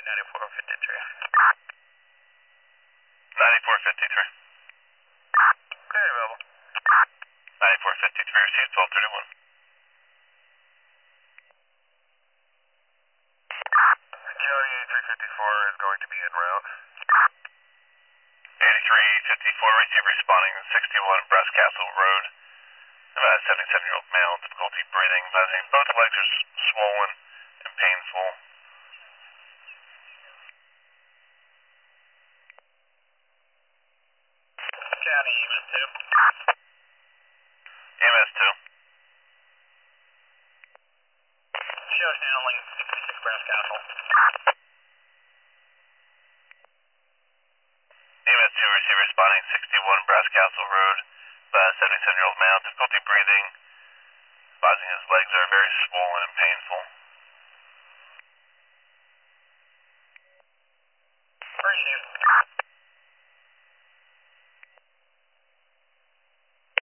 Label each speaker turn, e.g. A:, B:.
A: 9453.
B: 9453.
A: Clear available.
B: 9453, received 1231.
A: County 8354 is going to be en route.
B: 8354, receive responding 61 Brass Castle Road. About a 77-year-old male, difficulty breathing. Both legs are swollen and painful.
A: County EMS 2.
B: EMS 2.
A: Shows handling 66 Brass Castle.
B: EMS 2, receive responding 61 Brass Castle Road. About a 77-year-old male, difficulty breathing. His legs are very swollen and painful.